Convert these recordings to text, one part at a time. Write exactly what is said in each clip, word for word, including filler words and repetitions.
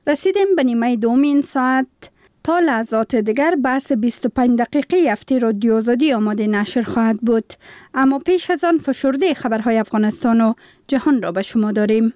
رسیدیم به نیمه دوم این ساعت. تا لحظات دیگر بحث بیست و پنج دقیقه هفته رادیو آزادی آماده نشر خواهد بود. اما پیش از آن فشرده خبرهای افغانستان و جهان را به شما داریم.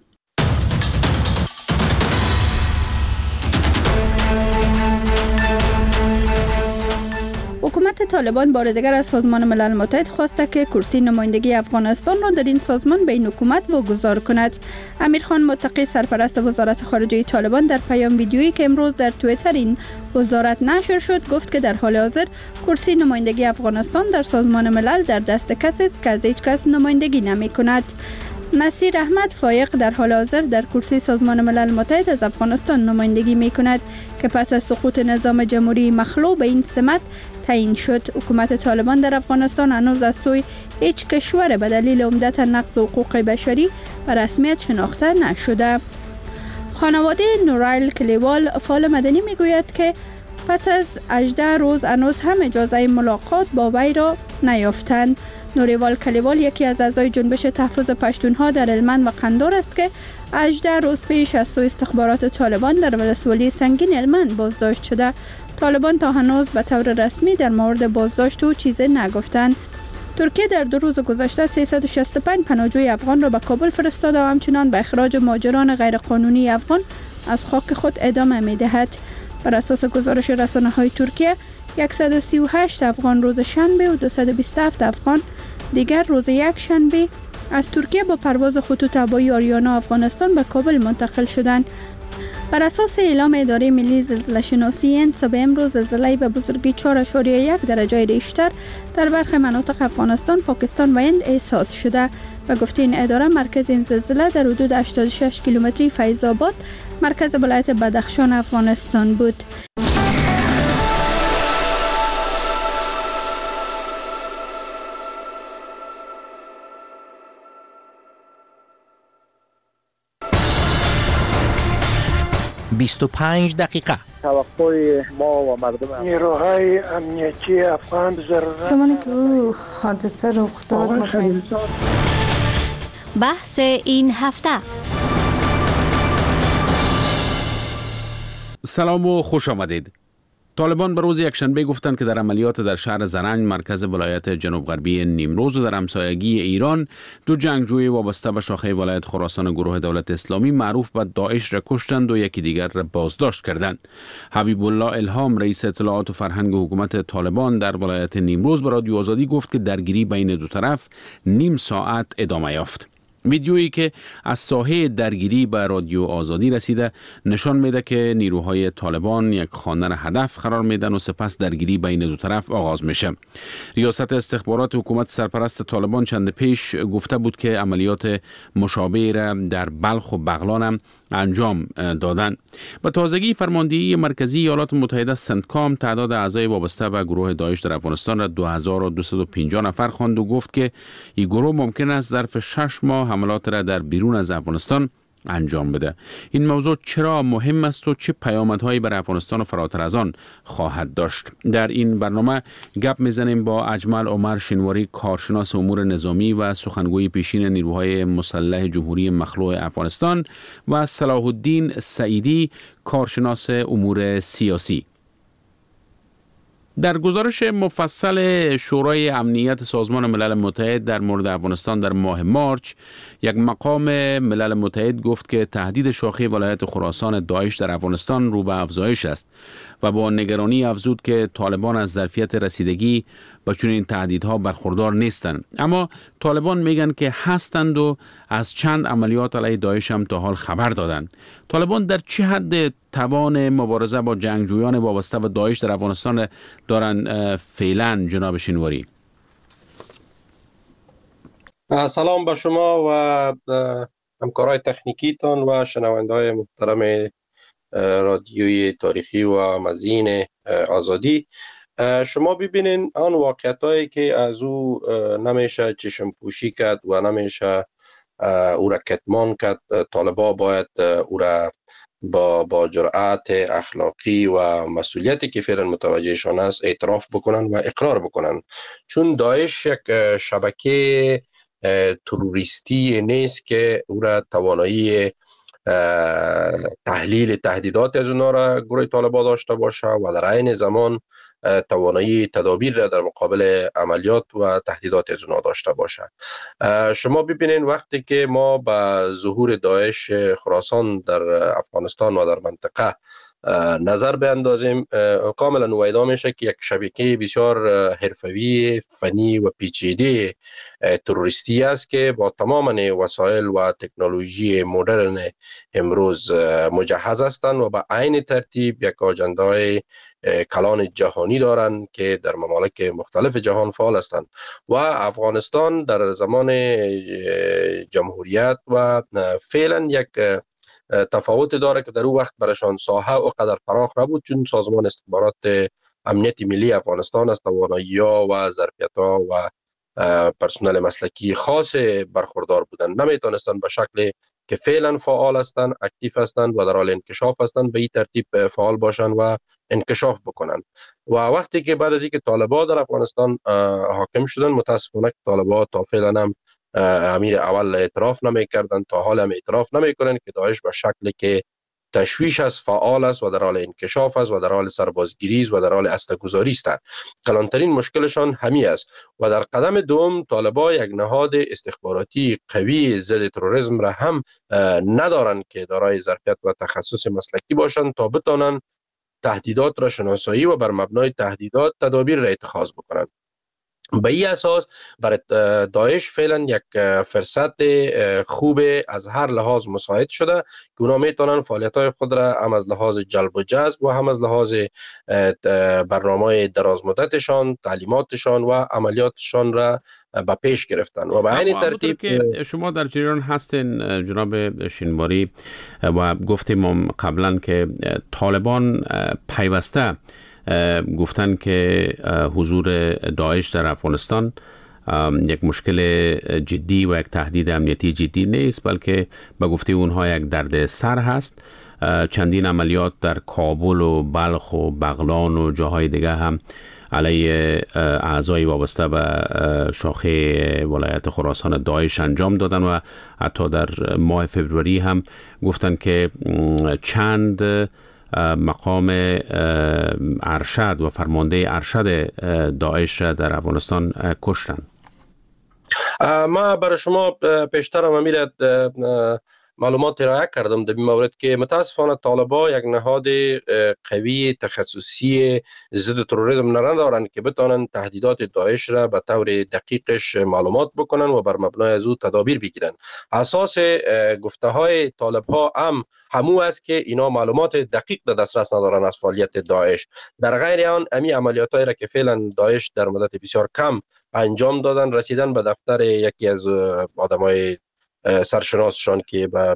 حکومت طالبان بار دیگر از سازمان ملل متحد خواسته که کرسی نمایندگی افغانستان را در این سازمان به این حکومت واگذار کند. امیر خان متقی سرپرست وزارت خارجه طالبان در پیام ویدیویی که امروز در توییتر این وزارت نشر شد گفت که در حال حاضر کرسی نمایندگی افغانستان در سازمان ملل در دست کسی است که از هیچ کس نمایندگی نمی کند. نصیر احمد فایق در حال حاضر در کرسی سازمان ملل متحد از افغانستان نمایندگی می کند که پس از سقوط نظام جمهوری مخلوع به این سمت تعیین شد. حکومت طالبان در افغانستان هنوز از سوی هیچ کشور به دلیل عمدتا نقض حقوق بشری به رسمیت شناخته نشده. خانواده نورایل کلیوال فعال مدنی می گوید که پس از هجده روز هنوز هم اجازه ملاقات با وی را نیافتند. نوریوال کلیوال یکی از اعضای جنبش تحفظ پشتونها در هلمند و قندار است که هجده روز پیش از سوی استخبارات طالبان در ولسوالی سنگین هلمند بازداشت شده. طالبان تا هنوز به طور رسمی در مورد بازداشت او چیزی نگفتند. ترکیه در دو روز گذشته سیصد و شصت و پنج پناهجوی افغان را به کابل فرستاده و همچنان به اخراج مهاجران غیرقانونی افغان از خاک خود ادامه می‌دهد. بر اساس گزارش رسانه‌های ترکیه صد و سی و هشت افغان روز شنبه و دویست و بیست و هفت افغان دیگر روز یک شنبه از ترکیه با پرواز خطوط هوایی آریانا افغانستان به کابل منتقل شدند. بر اساس اعلام اداره ملی زلزله شناسی هند صبح امروز زلزله به بزرگی چهار ممیز یک درجه ریشتر در برخی مناطق افغانستان، پاکستان و هند احساس شده. و گفته این اداره مرکز این زلزله در حدود هشتاد و شش کیلومتری فیض آباد مرکز ولایت بدخشان افغانستان بود. بیست و پنج دقیقه توقع ما و مردم نیروهای امنیتی افغان ضرورت زمانی که او حادثه رخ داد بحث این هفته. سلام و خوش آمدید. طالبان به روز یکشنبه گفتند که در عملیات در شهر زرنج مرکز ولایت جنوب غربی نیمروز و در همسایگی ایران دو جنگجوی وابسته به شاخه ولایت خراسان گروه دولت اسلامی معروف به داعش را کشتند و یکی دیگر را بازداشت کردند. حبیب الله الهام رئیس اطلاعات و فرهنگ حکومت طالبان در ولایت نیمروز به رادیو آزادی گفت که درگیری بین دو طرف نیم ساعت ادامه یافت. ویدیویی که از ساحه درگیری به رادیو آزادی رسیده نشان میده که نیروهای طالبان یک خانه را هدف قرار میدن و سپس درگیری بین دو طرف آغاز میشه. ریاست استخبارات حکومت سرپرست طالبان چند پیش گفته بود که عملیات مشابه را در بلخ و بغلان هم انجام دادن. به تازگی فرماندهی مرکزی ایالات متحده سنتکام تعداد اعضای وابسته به گروه داعش در افغانستان را دو هزار و دویست و پنجاه نفر خواند و گفت که این گروه ممکن است ظرف شش ماه حملات را در بیرون از افغانستان انجام بده. این موضوع چرا مهم است و چه پیامدهایی برای افغانستان و فراتر از آن خواهد داشت؟ در این برنامه گپ میزنیم با اجمل عمر شینواری، کارشناس امور نظامی و سخنگوی پیشین نیروهای مسلح جمهوری مخلوع افغانستان، و صلاح الدین سعیدی، کارشناس امور سیاسی. در گزارش مفصل شورای امنیت سازمان ملل متحد در مورد افغانستان در ماه مارچ، یک مقام ملل متحد گفت که تهدید شاخه ولایت خراسان داعش در افغانستان رو به افزایش است و با نگرانی افزود که طالبان از ظرفیت رسیدگی با چنین تهدیدها برخوردار نیستند. اما طالبان میگن که هستند و از چند عملیات علیه داعش هم تا حال خبر دادند. طالبان در چه حد توان مبارزه با جنگجویان وابسته به داعش در افغانستان دارن فعلا، جناب شینواری؟ سلام به شما و همکارای تکنیکیتان و شنونده‌های محترم رادیوی تاریخی و مزین آزادی. شما ببینین آن واقعیتایی که از او نمیشه چشم پوشی کرد و نمیشه او را کتمان کرد. طالبا باید او را با با جرأت اخلاقی و مسئولیتی که فعلا متوجهشان است اعتراف بکنن و اقرار بکنن، چون داعش یک شبکه تروریستی نیست که او را توانایی تحلیل تهدیدات از اونا را گروه طالبان داشته باشه و در عین زمان توانایی تدابیر را در مقابل عملیات و تهدیدات از اونا داشته باشه. شما ببینید وقتی که ما به ظهور داعش خراسان در افغانستان و در منطقه نظر بیندازیم، کاملا نویدا میشه که یک شبکه بسیار حرفوی، فنی و پیچیده تروریستی است که با تمام وسایل و تکنولوژی مدرن امروز مجهز هستند و به عین ترتیب یک آجنده کلان جهانی دارند که در ممالک مختلف جهان فعال هستند و افغانستان در زمان جمهوریت و فعلا یک تفاوت داره که در اون وقت برشان ساحه و قدر فراخ نبود، چون سازمان استخبارات امنیت ملی افغانستان از توانایی‌ها و ظرفیت‌ها و پرسنل مسلکی خاص برخوردار بودند، نمیتونستند به شکل که فعلا فعال هستند، اکتیو هستند و در حال انکشاف هستند به این ترتیب فعال باشند و انکشاف بکنند. و وقتی که بعد از اینکه طالبان در افغانستان حاکم شدند، متاسفانه طالبان تا فعلا هم امیر اول اعتراف نمی کردن، تا حال هم اعتراف نمی کنن که داعش به شکلی که تشویش است، فعال است و در حال انکشاف است و در حال سربازگیری است و در حال اسطگذاری است. کلانترین مشکلشان همین است. و در قدم دوم طالبان یک نهاد استخباراتی قوی ضد تروریسم را هم ندارند که دارای ظرفیت و تخصص مسلکی باشند تا بتوانند تهدیدات را شناسایی و بر مبنای تهدیدات تدابیر را اتخاذ بکنند. به این اساس برای داعش فعلا یک فرصت خوب از هر لحاظ مساعد شده که اونا میتونن فعالیت‌های خود را هم از لحاظ جلب و جذب و هم از لحاظ برنامه دراز مدتشان، تعلیماتشان و عملیاتشان را به پیش گرفتن. و به عین ترتیب که شما در جریان هستین جناب شینواری و گفتیم قبلا که طالبان پیوسته گفتن که حضور داعش در افغانستان یک مشکل جدی و یک تهدید امنیتی جدی نیست، بلکه به گفته اونها یک درد سر هست. چندین عملیات در کابل و بلخ و بغلان و جاهای دیگه هم علیه اعضای وابسته به شاخه ولایت خراسان داعش انجام دادن و حتی در ماه فوریه هم گفتن که چند مقام ارشد و فرمانده ارشد داعش را در افغانستان کشتن. ما برای شما پیشتر هم امیرت معلومات ارائه کردم در این مورد که متاسفانه طالبان یک نهاد قوی تخصصی ضد تروریسم ندارند که بتوانند تهدیدات داعش را به طور دقیقش معلومات بکنن و بر مبنای از او تدابیر بگیرن. اساس گفته های طالبان هم همو است که اینا معلومات دقیق در دسترس ندارن از فعالیت داعش. در غیر آن امی عملیاتایی را که فعلا داعش در مدت بسیار کم انجام دادن، رسیدن به دفتر یکی از آدمای سرشناسشان که به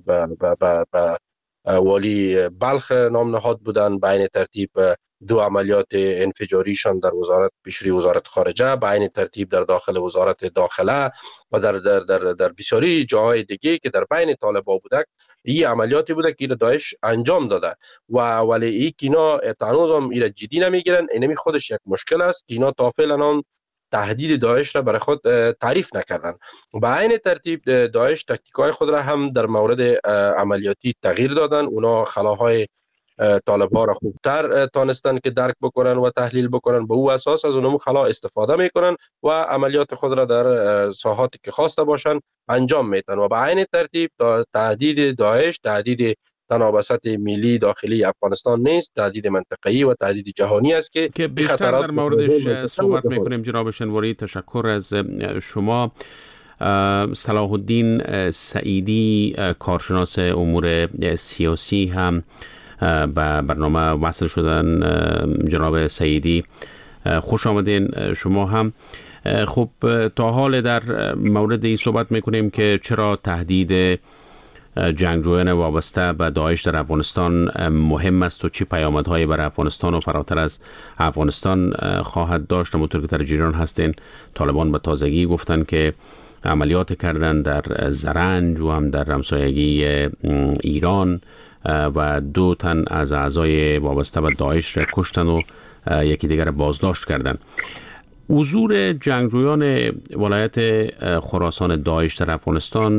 والی بلخ نام نهاد بودن، به عین ترتیب دو عملیات انفجاریشان در وزارت پیشروی وزارت خارجه، به عین ترتیب در داخل وزارت داخله و در در در در بسیاری جاهای دیگه که در بین طالبان بوده، این عملیاتی بوده که داعش انجام داده و ولی این که اینا تنوز هم اینا جدی نمیگیرن. اینمی خودش یک مشکل است که اینا تا فعلا تهدید داعش را برای خود تعریف نکردن. به عین ترتیب داعش تاکتیک‌های خود را هم در مورد عملیاتی تغییر دادن. اونا خلاهای طالبان را خوبتر تانستن که درک بکنن و تحلیل بکنن، به او اساس از اونم خلا استفاده میکنن و عملیات خود را در ساحاتی که خواسته باشن انجام میدن. و به عین ترتیب تهدید داعش تهدید تنابسط ملی داخلی افغانستان نیست، تهدید منطقه‌ای و تهدید جهانی است که که بیشتر در موردش صحبت میکنیم. جناب شینواری تشکر از شما. صلاح الدین سعیدی کارشناس امور سیاسی هم به برنامه وصل شدن. جناب سعیدی خوش آمدین شما هم. خب تا حال در مورد این صحبت میکنیم که چرا تهدید جنگجویان وابسته به داعش در افغانستان مهم است و چه پیامدهایی برای افغانستان و فراتر از افغانستان خواهد داشت. همونطور که در جریان هستین طالبان به تازگی گفتن که عملیات کردن در زرنج و هم در همسایگی ایران و دو تن از اعضای وابسته به داعش را کشتن و یکی دیگر بازداشت کردن. حضور جنگجویان ولایت خراسان داعش در افغانستان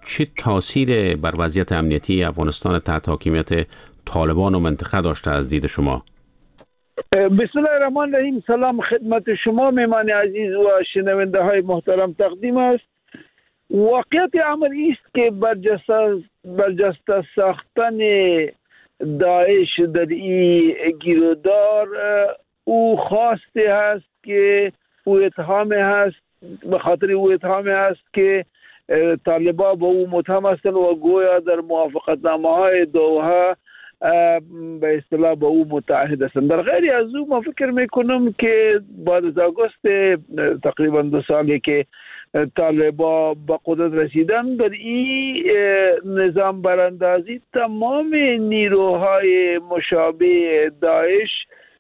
چه تاثیر بر وضعیت امنیتی افغانستان تحت حاکمیت طالبان و منطقه داشته از دید شما؟ بسم الله الرحمن الرحیم. سلام خدمت شما مهمان عزیز و شنونده های محترم تقدیم است. واقعیت امر است که برجسته برجسته ساختن داعش در این گیرودار او خواسته است که او اتهام هست به خاطر او اتهام هست که طالبان با او متهم هستند و گویا در موافقتنامه های دوحه به اصطلاح با او متعهد هستند. در غیر از او من فکر میکنم که بعد از آگوست تقریبا دو سالی که طالبان به قدرت رسیدن در این نظام براندازی تمام نیروهای مشابه داعش،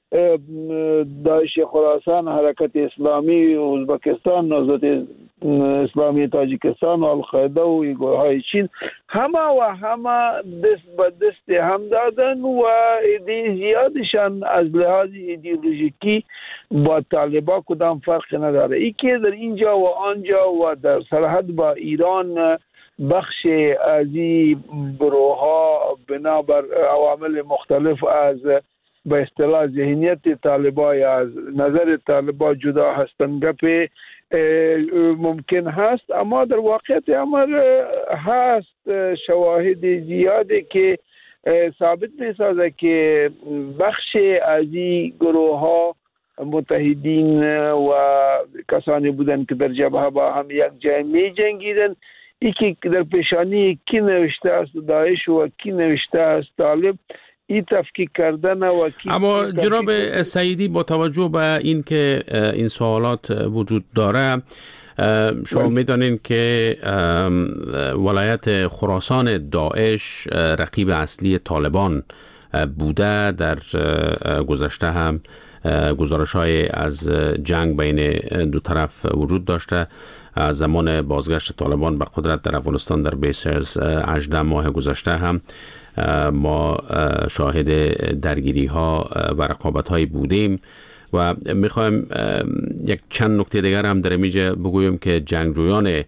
داعش خراسان، حرکت اسلامی ازبکستان، نهضت اسلامی تاجیکستان و القاعده و گروه‌های چین همه و همه دست به دست هم دادن و ایده زیادشان از لحاظ ایدئولوژیکی با طالبان کدام فرق نداره. ای که در اینجا و آنجا و در سرحد با ایران بخش از این گروه‌ها بنابر عوامل مختلف از به اصطلاح ذهنیت طالبان یا از نظر طالبان جدا هستند گپ ممکن هست، اما در واقعیت امر هست شواهد زیاده که ثابت می‌سازه که بخش از این گروه ها متحدین و کسانی بودند که در جبهه با هم یک جای می جنگیدن. یکی در پیشانی کی نوشته است داعش و کی نوشته است طالب، این تفکیک کردن و اما جناب سعیدی با توجه به این که این سوالات وجود داره، شما میدانین که ولایت خراسان داعش رقیب اصلی طالبان بوده. در گذشته هم گزارش‌های از جنگ بین دو طرف وجود داشته. از زمان بازگشت طالبان به قدرت در افغانستان در بیش از هجده ماه گذشته هم ما شاهد درگیری ها و رقابت های بودیم و میخوایم یک چند نکته دیگر هم در اینجا بگویم که جنگجویان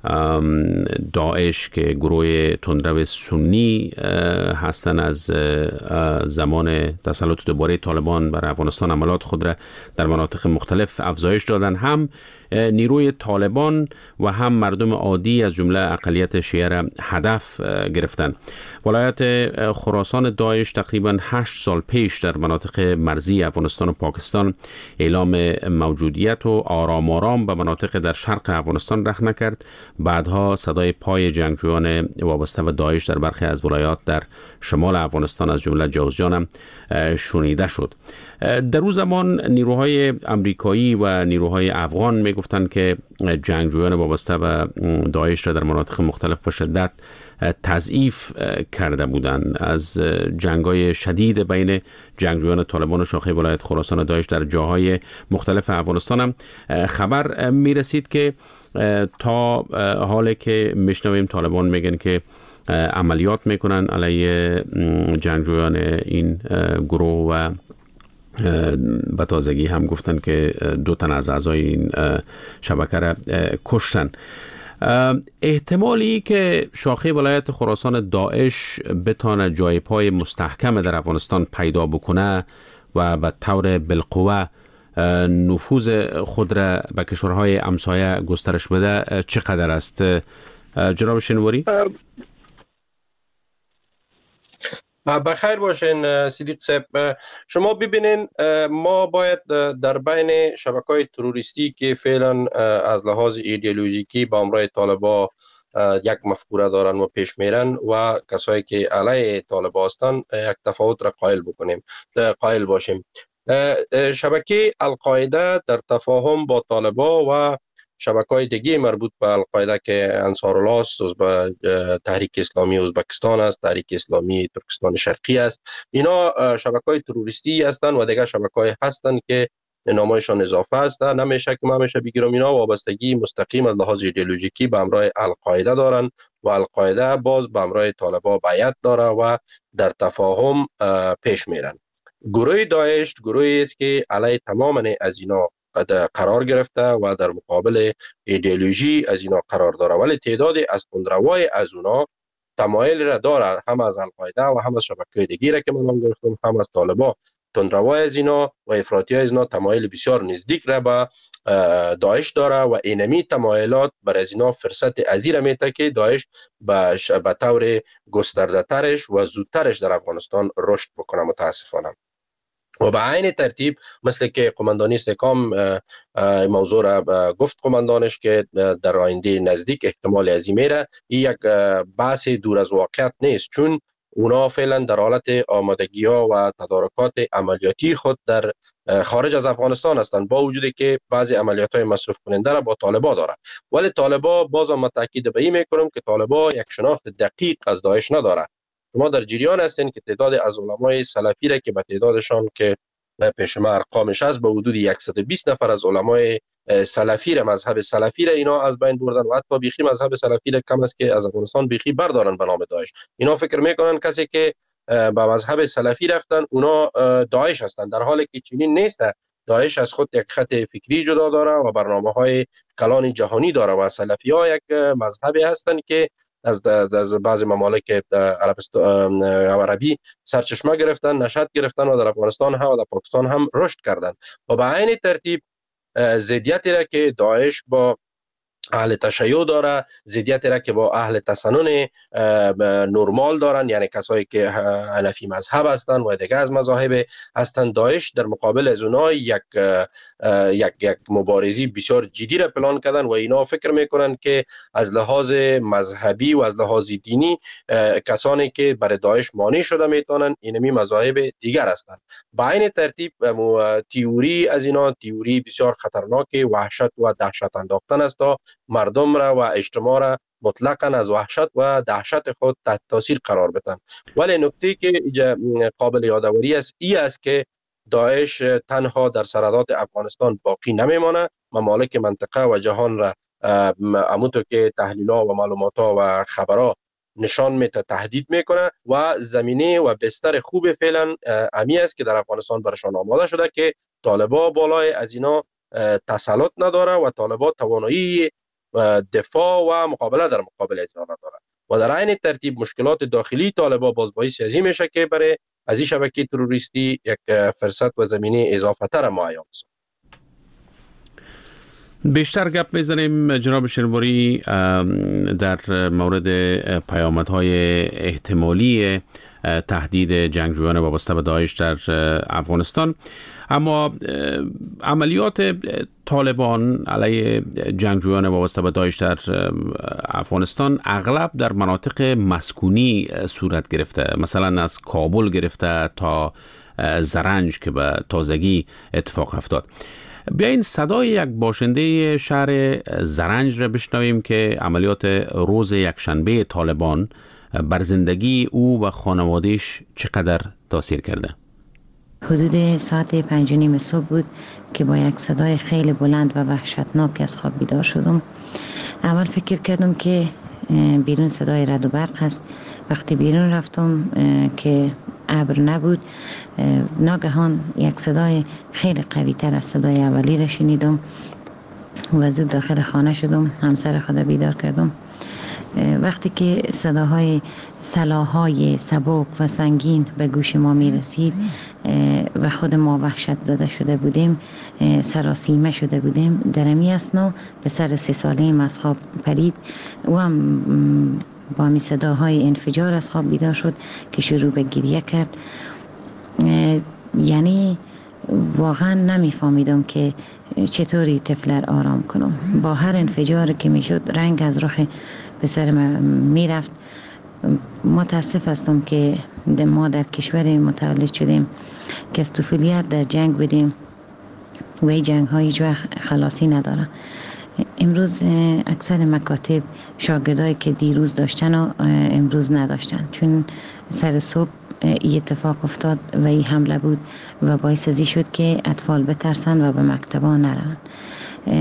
داعش که گروه تندرو سنی هستند از زمان تسلط دوباره طالبان بر افغانستان عملات خود را در مناطق مختلف افزایش دادن. هم نیروی طالبان و هم مردم عادی از جمله اقلیت شیعه را هدف گرفتن. ولایت خراسان داعش تقریبا هشت سال پیش در مناطق مرزی افغانستان و پاکستان اعلام موجودیت و آرام آرام به مناطق در شرق افغانستان رخنه کرد. بعدها صدای پای جنگجویان وابسته به داعش در برخی از ولایات در شمال افغانستان از جمله جوزجان هم شنیده شد. در اون زمان نیروهای امریکایی و نیروهای افغان میگفتند که جنگجویان وابسته به داعش را در مناطق مختلف به شدت تضعیف کرده بودند. از جنگ‌های شدید بین جنگجویان طالبان و شاخه ولایت خراسان داعش در جاهای مختلف افغانستان هم خبر میرسید که تا حالی که میشنویم طالبان میگن که عملیات میکنن علیه جنگجویان این گروه و به تازگی هم گفتن که دو تن از اعضای این شبکه را کشتن. احتمالی که شاخه ولایت خراسان داعش بتانه جای پای مستحکم در افغانستان پیدا بکنه و به طور بالقوه نفوذ خود را به کشورهای همسایه گسترش بده چقدر است جناب شنواری؟ بخیر باشین صدیق صاحب. شما ببینین ما باید در بین شبکه‌های تروریستی که فعلا از لحاظ ایدئولوژیکی با همراه طالبان یک مفکوره دارن و پیش میرن و کسایی که علیه طالبان هستن یک تفاوت را قائل بکنیم قائل باشیم. شبکه القاعده در تفاهم با طالبان و شبکه‌های دیگه مربوط به القاعده که انصارالله است، به تحریک اسلامی ازبکستان است، تحریک اسلامی ترکستان شرقی است، اینا شبکه‌های تروریستی هستند و دیگه شبکه‌های هستند که نامشان اضافه است. نمیشه که ما همیشه بگیرم اینا وابستگی مستقیم از لحاظ ایدئولوژیکی به همراه القاعده دارن و القاعده باز به همراه طالبان بیعت داره و در تفاهم پیش میرن. گروه داعش گروهی است که علیه تمام از اینا قرار گرفته و در مقابل ایدئولوژی از اینا قرار داره، ولی تعدادی از تندروای از اونا تمایل را داره، هم از القاعده و هم از شبکه‌های دیگه را که من نام گرفتم، هم از طالبان. تندروای از اینا و افراطی از اینا تمایل بسیار نزدیک را به داعش داره و اینمی تمایلات بر از اینا فرصت ازیر میته که داعش به طور گسترده ترش و زودترش در افغانستان رشد بکنه متاسفانه. و به عین ترتیب مثل که قماندانی استحکام موضوع را گفت قماندانش که در آینده نزدیک احتمال عظیم میره، این یک بحث دور از واقعیت نیست، چون اونا فعلا در حالت آمادگی ها و تدارکات عملیاتی خود در خارج از افغانستان هستند، با وجودی که بعضی عملیات های مصرف کننده را با طالبا داره. ولی طالبا بازم من تاکید به این میکنم که طالبا یک شناخت دقیق از داعش نداره. شما در جریان هستین که تعداد از علمای سلفی را که به تعدادشان که پیش ما ارقامش هست به حدود صد و بیست نفر از علمای سلفی را، مذهب سلفی را اینا از بین بردن و حتی بیخی مذهب سلفی را کم است که از افغانستان بیخی بردارن به نام داعش. اینا فکر میکنن کسی که به مذهب سلفی رفتن اونا داعش هستند، در حالی که چنین نیست. داعش از خود یک خط فکری جدا داره و برنامه‌های کلان جهانی داره و سلفی ها یک مذهبی هستند که از از بعضی ممالک عربستان عربی سرچشمه گرفتن، نشأت گرفتن و در افغانستان هم و در پاکستان هم رشد کردن. و به عین ترتیب ضدیتی را که داعش با اهل تشیع داره، ضدیتی را که با اهل تسنن نرمال دارن، یعنی کسایی که حنفی مذهب هستند و دیگه از مذاهب هستند، داعش در مقابل از اونها یک یک یک مبارزی بسیار جدی را پلان کردن و اینا فکر میکنن که از لحاظ مذهبی و از لحاظ دینی کسانی که برای داعش مانع شده میتونن اینمی مذاهب دیگر هستند. با این ترتیب تئوری از اینا تئوری بسیار خطرناک، وحشت و دهشت انداختن است تا مردم را و اجتماع را مطلقاً از وحشت و دهشت خود تحت تاثیر قرار بدن. ولی نکته که قابل یادآوری است این است که داعش تنها در سرحدات افغانستان باقی نمیمانه، ممالک منطقه و جهان را همونطور که تحلیل‌ها و معلومات‌ها و خبرها نشان میده تهدید میکنه و زمینه و بستر خوب فعلا امی است که در افغانستان برشان آماده شده که طالبا بالای از اینا تسلط نداره و طالبا توانایی دفاع و مقابله در مقابل اینا نداره و در عین ترتیب مشکلات داخلی طالبا باز باعث ازی میشه که برای از این شبکه تروریستی یک فرصت و زمینه اضافه تر معین است. بیشتر گپ میزنیم جناب شینواری در مورد پیامدهای احتمالی تهدید جنگجویان وابسته به داعش در افغانستان، اما عملیات طالبان علیه جنگجویان وابسته به داعش در افغانستان اغلب در مناطق مسکونی صورت گرفته، مثلا از کابل گرفته تا زرنج که به تازگی اتفاق افتاد. بیاین صدای یک باشنده شهر زرنج را بشنویم که عملیات روز یکشنبه طالبان بر زندگی او و خانوادهش چقدر تاثیر کرده. حدود ساعت پنج و نیم صبح بود که با یک صدای خیلی بلند و وحشتناک از خواب بیدار شدم. اول فکر کردم که بیرون صدای رعد و برق هست. وقتی بیرون رفتم که ابر نبود، ناگهان یک صدای خیلی قوی تر از صدای اولی را شنیدم و زود داخل خانه شدم، همسر خود بیدار کردم. وقتی که صداهای سلاح‌های سبک و سنگین به گوش ما می رسید و خود ما وحشت زده شده بودیم، سراسیمه شده بودیم، درمی اسنا پسر سه ساله از خواب پرید و هم با می صداهای انفجار از خواب بیدار شد که شروع به گریه کرد. یعنی واقعا نمی فهمیدم که چطوری طفل آرام کنم. با هر انفجار که می شد رنگ از رخ پسر می رفت. متاسف هستم که ما در کشور متولد شدیم که از طفولیت در جنگ بودیم و این جنگ ها هیچ وقت خلاصی نداره. امروز اکثر مکاتب شاگردایی که دیروز داشتن و امروز نداشتن، چون سر صبح این اتفاق افتاد و این حمله بود و باعث ازی شد که اطفال بترسن و به مکتبا نرن.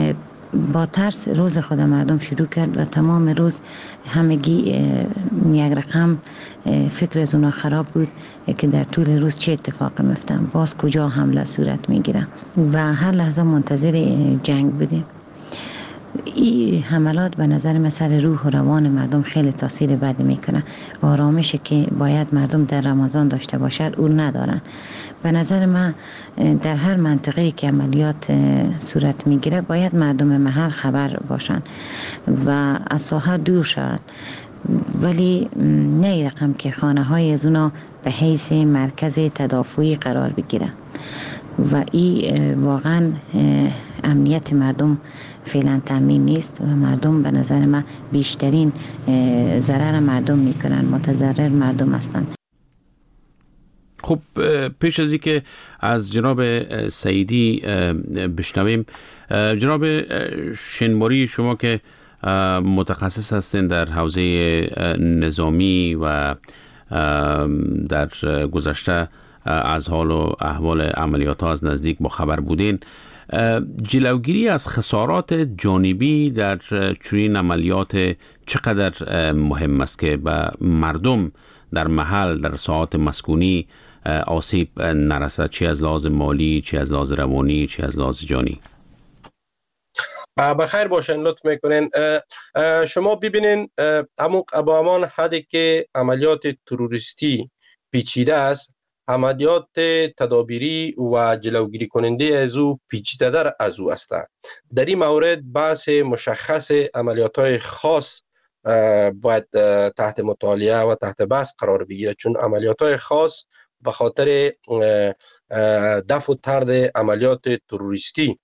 با ترس روز خود مردم شروع کرد و تمام روز همگی یک رقم فکر از اونا خراب بود که در طول روز چه اتفاق میفتن، باز کجا حمله صورت میگیره و هر لحظه منتظر جنگ بودیم. این حملات به نظر من سر روح و روان مردم خیلی تاثیر بد میکنه. آرامشی که باید مردم در رمضان داشته باشد اون ندارن. به نظر من در هر منطقه‌ای که عملیات صورت میگیره باید مردم محل خبر باشن و از ساحه دور شوند، ولی نه رقم که خانه های از اونا به حیث مرکز تدافعی قرار بگیره و این واقعا امنیت مردم فعلا تامین نیست و مردم به نظر من بیشترین ضرر مردم میکنن، متضرر مردم هستند. خب پیش از اینکه از جناب سعیدی بشنویم، جناب شنبوری شما که متخصص هستین در حوزه نظامی و در گذشته از حال و احوال عملیات ها از نزدیک با خبر بودین، جلوگیری از خسارات جانبی در چنین عملیات چقدر مهم است که به مردم در محل در ساعات مسکونی آسیب نرسد، چی از لحاظ مالی، چی از لحاظ روانی، چی از لحاظ جانی؟ بخیر باشین، لطف میکنین. شما ببینین با همان حدی که عملیات تروریستی پیچیده است، عملیات تدابیری و جلوگیری کننده از او پیچیده در از او است. در این مورد بحث مشخص عملیات های خاص باید تحت مطالعه و تحت بحث قرار بگیره، چون عملیات های خاص به خاطر دفع و طرد عملیات تروریستی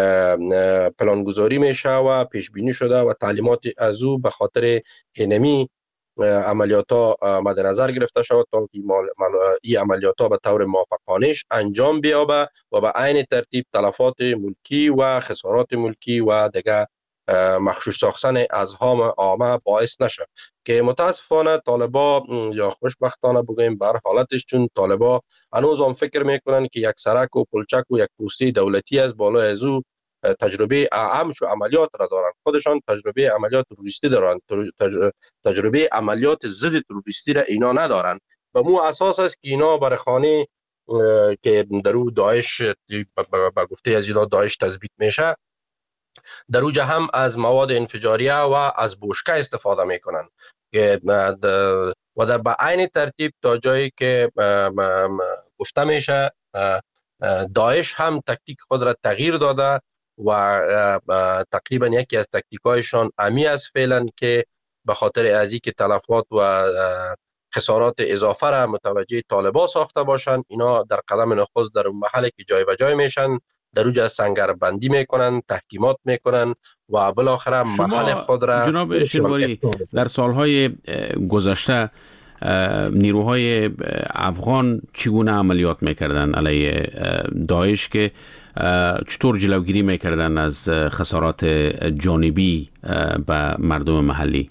پلانگذاری میشه و پیش بینی شده و تعلیمات از او به خاطر اینمی عملیات ها مد نظر گرفته شود تا که این عملیات ها به طور موفقانه انجام بیابه و به عین ترتیب تلفات ملکی و خسارات ملکی و دیگه مخشوش ساختن ازهام عامه باعث نشه، که متاسفانه طالبا یا خوشبختانه بگویم بر حالتش، چون طالبا هنوز هم فکر میکنن که یک سرک و پلچک و یک پوسته دولتی از بالا از او تجربه اعم شو عملیات را دارن، خودشان تجربه عملیات تروریستی دارن، تجربه عملیات ضد تروریستی را اینا ندارن. به مو اساس است که اینا بر خانه که در او داعش به گفته از اینا داعش تثبیت میشه، در اوجه هم از مواد انفجاریه و از بوشکه استفاده میکنن که و در به عین ترتیب تا جایی که گفته میشه داعش هم تکتیک خود را تغییر داده و تقریبا یکی از تکتیک هایشان امی است فعلا که به خاطر از اینکه تلفات و خسارات اضافه را متوجه طالبا ساخته باشند، اینا در قدم نخست در اون محله که جای به جای میشن در اوجه سنگر بندی میکنن، تحکیمات میکنن و بالاخره محل خود را. جناب شنبوری، در سالهای گذشته نیروهای افغان چگونه عملیات میکردن علیه داعش که چطور جلوگیری میکردن از خسارات جانبی به مردم محلی؟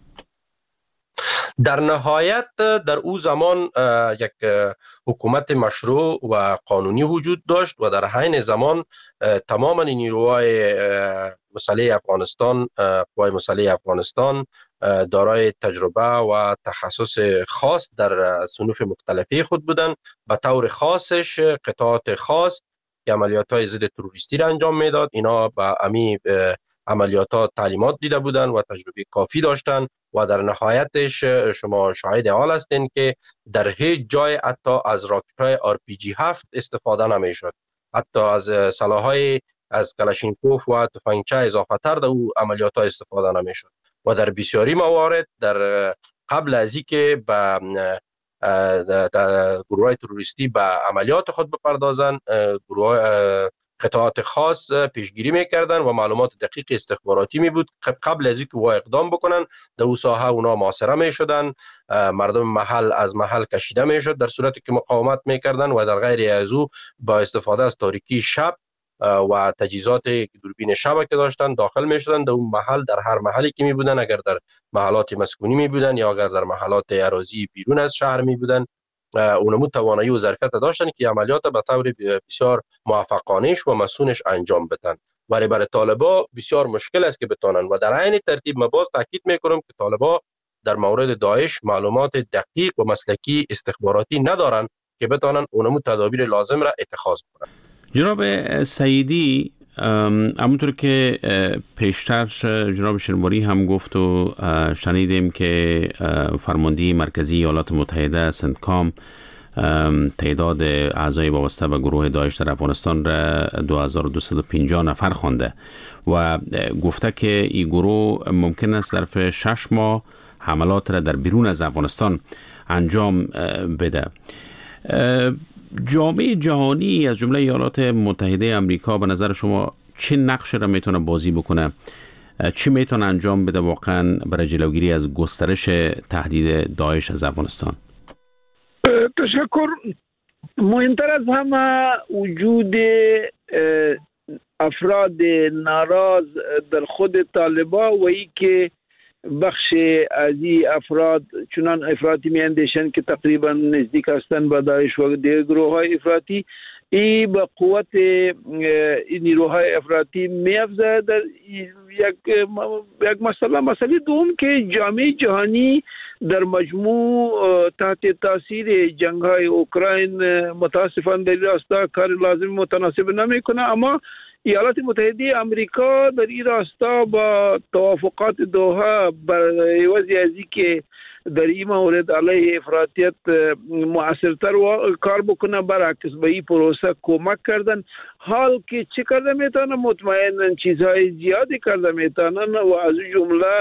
در نهایت در او زمان یک حکومت مشروع و قانونی وجود داشت و در حین زمان تماما نیروهای مسلح افغانستان، قوای مسلح افغانستان دارای تجربه و تخصص خاص در صنوف مختلفی خود بودند. به طور خاصش قطعات خاص که عملیات های ضد تروریستی را انجام میداد، اینا با امی عملیات ها تعلیمات دیده بودند و تجربه کافی داشتند و در نهایتش شما شاهد حال هستین که در هیچ جای حتی از راکت های آر پی جی هفت استفاده نمی شد، حتی از سلاح‌های از کلاشینکوف و تفنگچه اضافه تر در او عملیات ها استفاده نمی شد و در بسیاری موارد در قبل از اینکه به گروه تروریستی به عملیات خود بپردازند، گروه قطعات خاص پیشگیری میکردن و معلومات دقیق استخباراتی می بود قبل از اینکه اقدام بکنن در اون ساحه اونا محاصره میشدن، مردم محل از محل کشیده میشد در صورتی که مقاومت میکردن و در غیر از او با استفاده از تاریکی شب و تجهیزات دوربین شب که داشتن داخل میشدن در اون محل. در هر محلی که می بودن، اگر در محلات مسکونی می بودن یا اگر در محلات اراضی بیرون از شهر می بودن، اونمو توانایی و ظرفیت داشتن که عملیات به طور بسیار موفقانه و مسئولش انجام بدن ولی برای طالبا بسیار مشکل است که بتانن. و در عین ترتیب ما باز تاکید میکنم که طالبا در مورد داعش معلومات دقیق و مسلکی استخباراتی ندارن که بتانن اونمو تدابیر لازم را اتخاذ کنن. جناب سعیدی، همونطور که پیشتر جناب شنواری هم گفت و شنیدیم که فرمانده مرکزی ایالات متحده سنتکام تعداد اعضای وابسته به گروه داعش در افغانستان را دو هزار و دویست و پنجاه نفر خوانده و گفته که این گروه ممکن است ظرف شش ماه حملات را در بیرون از افغانستان انجام بده. جامعه جهانی از جمله ایالات متحده آمریکا به نظر شما چه نقش را میتونه بازی بکنه؟ چی میتونه انجام بده واقعا برای جلوگیری از گسترش تهدید داعش از افغانستان؟ تشکر. مهمتر از همه وجود افراد ناراض در خود طالبان و ای که بخش از این افراد چنان افراطی می اندیشند که تقریبا نزدیک هستند به داعش و دیگر گروه های افراطی، ای به قوت این نیروهای افراطی می افزاید. در یک یک مسئله مسئله دوم که جامعه جهانی در مجموع تحت تاثیر جنگ های اوکراین متاسفانه در راستا کار لازم متناسب نمی کنه، اما ایالات متحده آمریکا در این راستا با توافقات دوحه بر عوض از اینکه در این مورد علیه افراطیت مؤثرتر کار بکنه برعکس به این پروسه کمک کردن. حال که چه کرده میتونن؟ مطمئنا چیزهای زیادی کرده میتونن و از جمله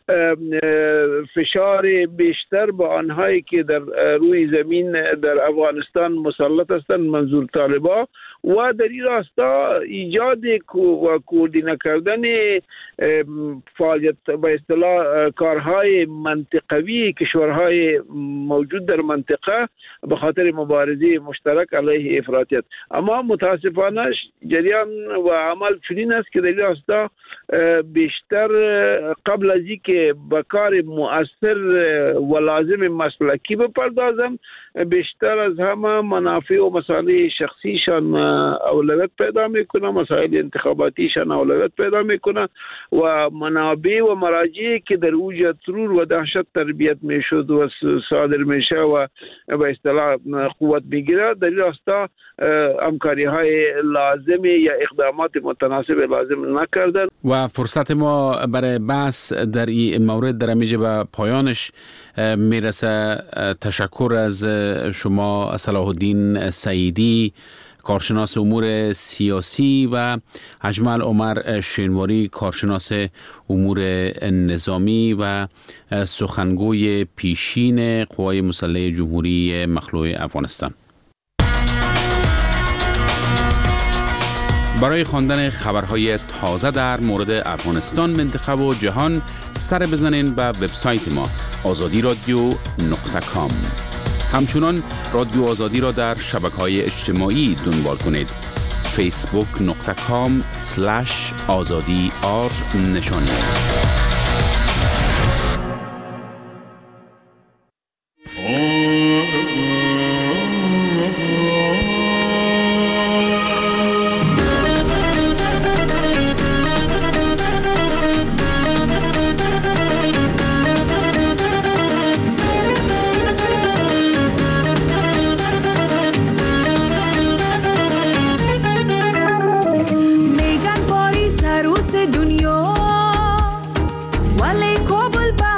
فشار بیشتر به آنهایی که در روی زمین در افغانستان مسلط هستند منظور طالبان و در این راستا ایجاد و کوردینه کردن فعالیت به اصطلاح کارهای منطقوی کشورهای موجود در منطقه به خاطر مبارزه مشترک علیه افراطیت. اما متاسفانه جریان و عمل چنین است که در این راستا بیشتر قبل از اینکه به کار مؤثر و لازم مسلکی بپردازم بیشتر از همه منافع و مسائل شخصیشان اولویت پیدا میکنه، مسائل انتخاباتیشان اولویت پیدا میکنه و منابع و مراجعی که در اوج ترور و دهشت تربیت میشد و صادر میشه و به اصطلاح قوت میگیره، در این راستا همکاری های لازم یا اقدامات متناسب لازم نکردن. و فرصت ما برای بحث در این مورد در میجه به پایانش میرسه. تشکر از شما صلاح الدین سعیدی، کارشناس امور سیاسی، و اجمل عمر شینواری، کارشناس امور نظامی و سخنگوی پیشین قوای مسلح جمهوری مخلوع افغانستان. برای خواندن خبرهای تازه در مورد افغانستان، منطقه و جهان سر بزنین به وبسایت ما آزادی رادیو نقطه کام. همچنان رادیو آزادی را در شبکه‌های اجتماعی دنبال کنید. فیسبوک نقطه کام سلش آزادی آر نشانی است.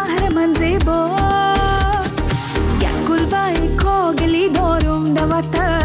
What the